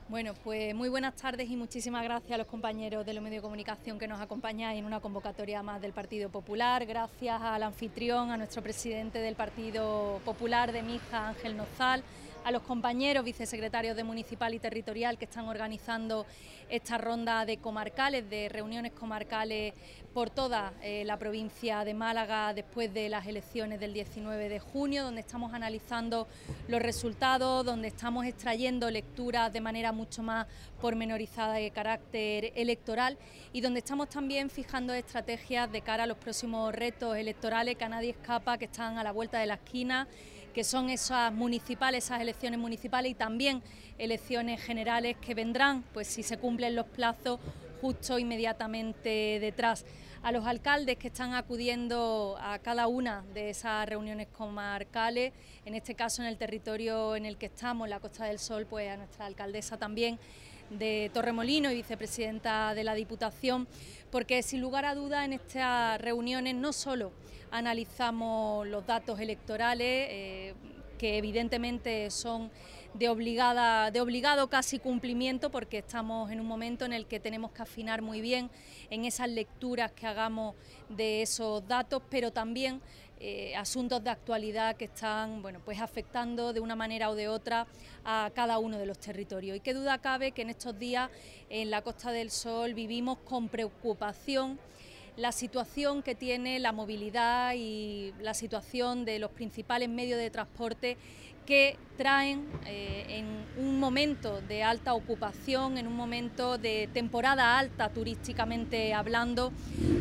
Bueno, pues muy buenas tardes y muchísimas gracias a los compañeros de los medios de comunicación que nos acompañáis en una convocatoria más del Partido Popular. Gracias al anfitrión, a nuestro presidente del Partido Popular de Mija, Ángel Nozal, a los compañeros vicesecretarios de Municipal y Territorial que están organizando esta ronda de comarcales, de reuniones comarcales por toda la provincia de Málaga después de las elecciones del 19 de junio, donde estamos analizando los resultados, donde estamos extrayendo lecturas de manera mucho más pormenorizada de carácter electoral y donde estamos también fijando estrategias de cara a los próximos retos electorales que a nadie escapa, que están a la vuelta de la esquina, que son esas municipales, esas elecciones municipales y también elecciones generales que vendrán, pues si se cumplen los plazos, justo inmediatamente detrás. A los alcaldes que están acudiendo a cada una de esas reuniones comarcales, en este caso en el territorio en el que estamos, la Costa del Sol, pues a nuestra alcaldesa también de Torremolinos y vicepresidenta de la Diputación, porque sin lugar a dudas en estas reuniones no solo analizamos los datos electorales, que evidentemente son de obligado casi cumplimiento, porque estamos en un momento en el que tenemos que afinar muy bien en esas lecturas que hagamos de esos datos, pero también asuntos de actualidad que están pues afectando de una manera o de otra a cada uno de los territorios. Y qué duda cabe que en estos días en la Costa del Sol vivimos con preocupación la situación que tiene la movilidad y la situación de los principales medios de transporte que traen en un momento de alta ocupación, en un momento de temporada alta turísticamente hablando,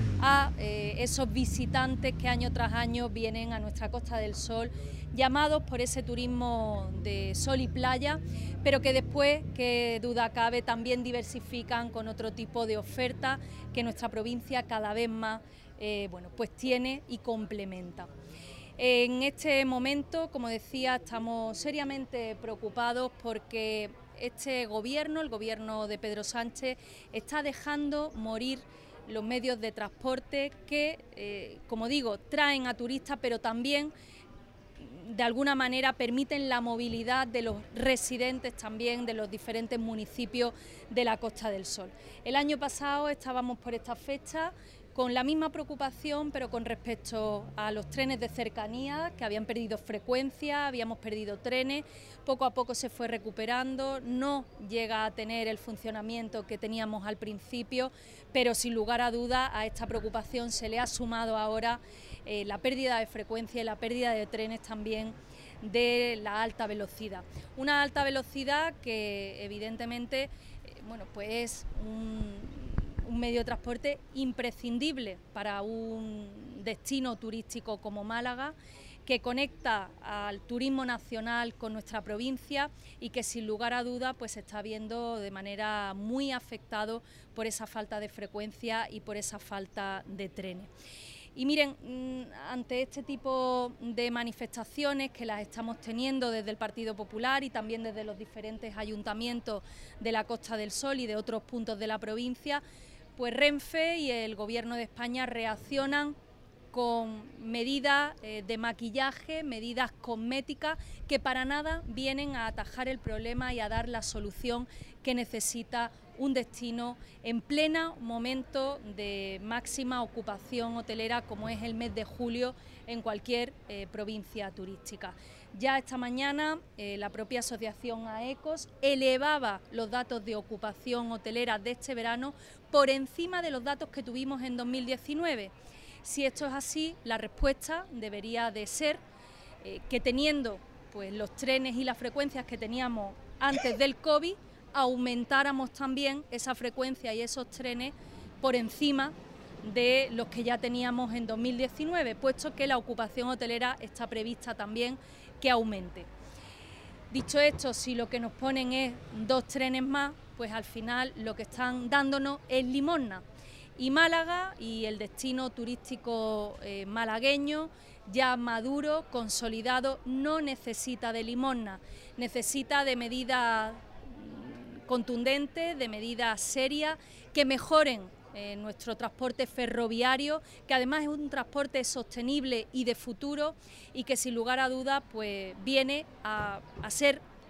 a esos visitantes que año tras año vienen a nuestra Costa del Sol, llamados por ese turismo de sol y playa, pero que después, que duda cabe, también diversifican con otro tipo de oferta que nuestra provincia cada vez más pues tiene y complementa. En este momento, como decía, estamos seriamente preocupados porque este gobierno, el gobierno de Pedro Sánchez, está dejando morir los medios de transporte que, como digo, traen a turistas, pero también de alguna manera permiten la movilidad de los residentes también de los diferentes municipios de la Costa del Sol. El año pasado estábamos por esta fecha con la misma preocupación, pero con respecto a los trenes de cercanía que habían perdido frecuencia, habíamos perdido trenes, poco a poco se fue recuperando, no llega a tener el funcionamiento que teníamos al principio, pero sin lugar a duda a esta preocupación se le ha sumado ahora la pérdida de frecuencia y la pérdida de trenes también de la alta velocidad. Una alta velocidad que evidentemente pues es un medio de transporte imprescindible para un destino turístico como Málaga, que conecta al turismo nacional con nuestra provincia y que sin lugar a dudas pues se está viendo de manera muy afectado por esa falta de frecuencia y por esa falta de trenes. Y miren, ante este tipo de manifestaciones que las estamos teniendo desde el Partido Popular y también desde los diferentes ayuntamientos de la Costa del Sol y de otros puntos de la provincia, pues Renfe y el Gobierno de España reaccionan con medidas de maquillaje, medidas cosméticas que para nada vienen a atajar el problema y a dar la solución que necesita un destino en pleno momento de máxima ocupación hotelera como es el mes de julio en cualquier provincia turística. Ya esta mañana la propia asociación AECOS elevaba los datos de ocupación hotelera de este verano por encima de los datos que tuvimos en 2019. Si esto es así, la respuesta debería de ser que teniendo pues los trenes y las frecuencias que teníamos antes del COVID, aumentáramos también esa frecuencia y esos trenes por encima de los que ya teníamos en 2019, puesto que la ocupación hotelera está prevista también que aumente. Dicho esto, si lo que nos ponen es 2 trenes más, pues al final lo que están dándonos es limosna. Y Málaga y el destino turístico malagueño, ya maduro, consolidado, no necesita de limosna, necesita de medidas contundentes, de medidas serias que mejoren nuestro transporte ferroviario, que además es un transporte sostenible y de futuro y que sin lugar a dudas pues viene a ser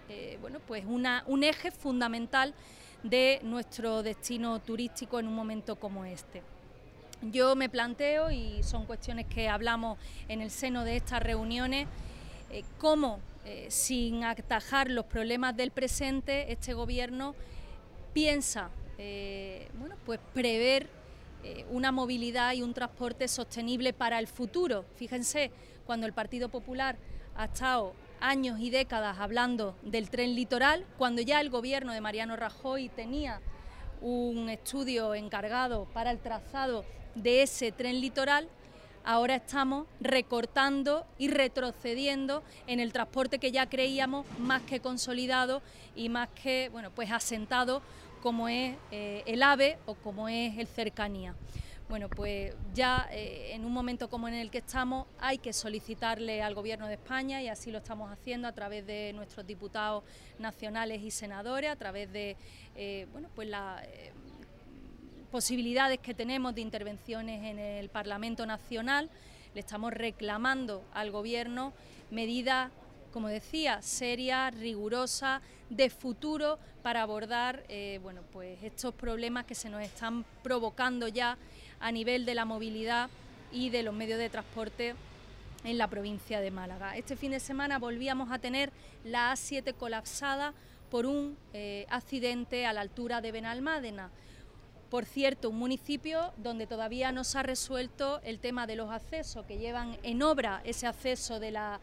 bueno, pues un eje fundamental de nuestro destino turístico en un momento como este. Yo me planteo, y son cuestiones que hablamos en el seno de estas reuniones, cómo, sin atajar los problemas del presente, este Gobierno piensa bueno, pues prever una movilidad y un transporte sostenible para el futuro. Fíjense, cuando el Partido Popular ha estado años y décadas hablando del tren litoral, cuando ya el Gobierno de Mariano Rajoy tenía un estudio encargado para el trazado de ese tren litoral, ahora estamos recortando y retrocediendo en el transporte que ya creíamos más que consolidado y más que, bueno, pues asentado, como es el AVE o como es el Cercanía. Bueno, pues ya en un momento como en el que estamos hay que solicitarle al Gobierno de España, y así lo estamos haciendo a través de nuestros diputados nacionales y senadores, a través de bueno, pues las posibilidades que tenemos de intervenciones en el Parlamento Nacional. Le estamos reclamando al Gobierno medidas, como decía, serias, rigurosas, de futuro, para abordar bueno, pues estos problemas que se nos están provocando ya a nivel de la movilidad y de los medios de transporte en la provincia de Málaga. Este fin de semana volvíamos a tener la A7 colapsada por un accidente a la altura de Benalmádena. Por cierto, un municipio donde todavía no se ha resuelto el tema de los accesos, que llevan en obra ese acceso de la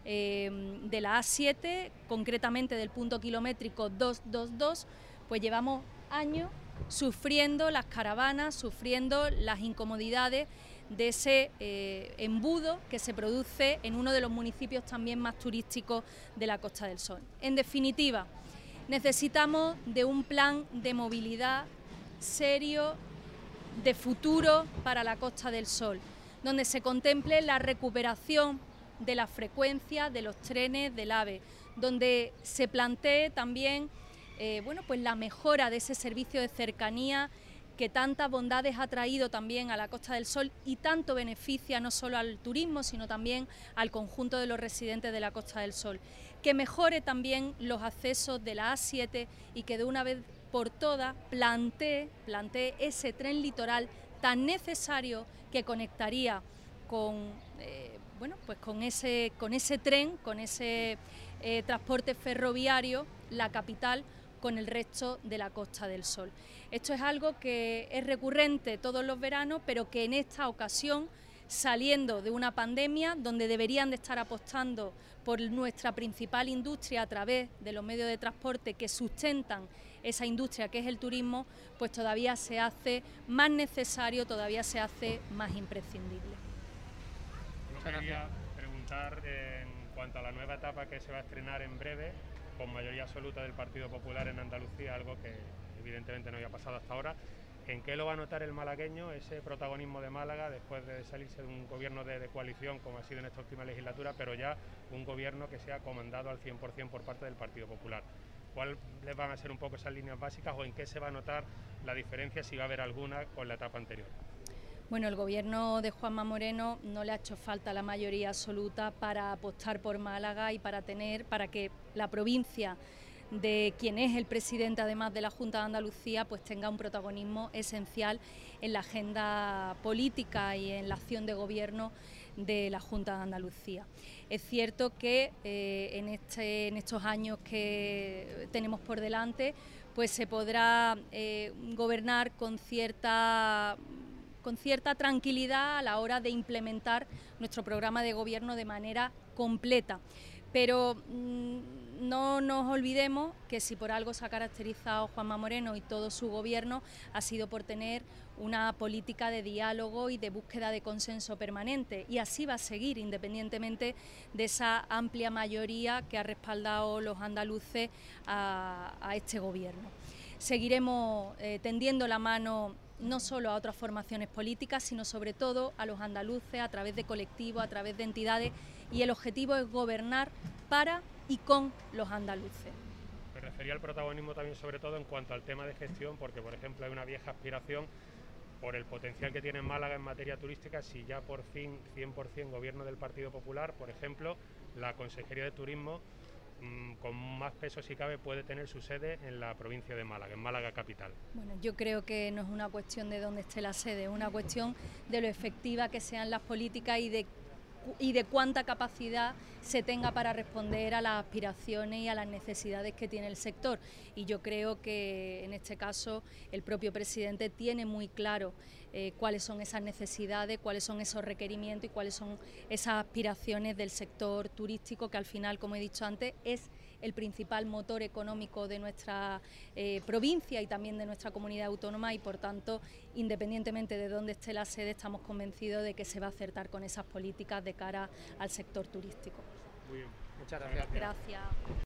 A7, concretamente del punto kilométrico 222, pues llevamos años sufriendo las caravanas, sufriendo las incomodidades de ese embudo que se produce en uno de los municipios también más turísticos de la Costa del Sol. En definitiva, necesitamos de un plan de movilidad serio, de futuro para la Costa del Sol, donde se contemple la recuperación de la frecuencia de los trenes del AVE, donde se plantee también bueno, pues la mejora de ese servicio de cercanía que tantas bondades ha traído también a la Costa del Sol y tanto beneficia no solo al turismo, sino también al conjunto de los residentes de la Costa del Sol. Que mejore también los accesos de la A7 y que de una vez por todas plantee ese tren litoral tan necesario, que conectaría con bueno, pues con ese tren, con ese transporte ferroviario, la capital con el resto de la Costa del Sol. Esto es algo que es recurrente todos los veranos, pero que en esta ocasión, saliendo de una pandemia donde deberían de estar apostando por nuestra principal industria a través de los medios de transporte que sustentan esa industria que es el turismo, pues todavía se hace más necesario, todavía se hace más imprescindible. Quería preguntar en cuanto a la nueva etapa que se va a estrenar en breve, con mayoría absoluta del Partido Popular en Andalucía, algo que evidentemente no había pasado hasta ahora. ¿En qué lo va a notar el malagueño, ese protagonismo de Málaga, después de salirse de un gobierno de coalición, como ha sido en esta última legislatura, pero ya un gobierno que sea comandado al 100% por parte del Partido Popular? ¿Cuáles van a ser un poco esas líneas básicas o en qué se va a notar la diferencia, si va a haber alguna, con la etapa anterior? Bueno, el gobierno de Juanma Moreno no le ha hecho falta la mayoría absoluta para apostar por Málaga y para que la provincia de quien es el presidente además de la Junta de Andalucía pues tenga un protagonismo esencial en la agenda política y en la acción de gobierno de la Junta de Andalucía. Es cierto que en estos años que tenemos por delante pues se podrá gobernar con cierta tranquilidad a la hora de implementar nuestro programa de gobierno de manera completa. Pero no nos olvidemos que si por algo se ha caracterizado Juanma Moreno y todo su gobierno ha sido por tener una política de diálogo y de búsqueda de consenso permanente, y así va a seguir independientemente de esa amplia mayoría que ha respaldado los andaluces a este gobierno. Seguiremos tendiendo la mano no solo a otras formaciones políticas, sino sobre todo a los andaluces a través de colectivos, a través de entidades, y el objetivo es gobernar para y con los andaluces. Me refería al protagonismo también sobre todo en cuanto al tema de gestión, porque por ejemplo hay una vieja aspiración por el potencial que tiene Málaga en materia turística, si ya por fin 100% gobierno del Partido Popular, por ejemplo, la Consejería de Turismo con más peso, si cabe, puede tener su sede en la provincia de Málaga, en Málaga capital. Bueno, yo creo que no es una cuestión de dónde esté la sede, es una cuestión de lo efectiva que sean las políticas y de cuánta capacidad se tenga para responder a las aspiraciones y a las necesidades que tiene el sector. Y yo creo que en este caso el propio presidente tiene muy claro cuáles son esas necesidades, cuáles son esos requerimientos y cuáles son esas aspiraciones del sector turístico, que al final, como he dicho antes, es el principal motor económico de nuestra provincia y también de nuestra comunidad autónoma, y por tanto, independientemente de dónde esté la sede, estamos convencidos de que se va a acertar con esas políticas de cara al sector turístico. Muy bien, muchas gracias. Gracias.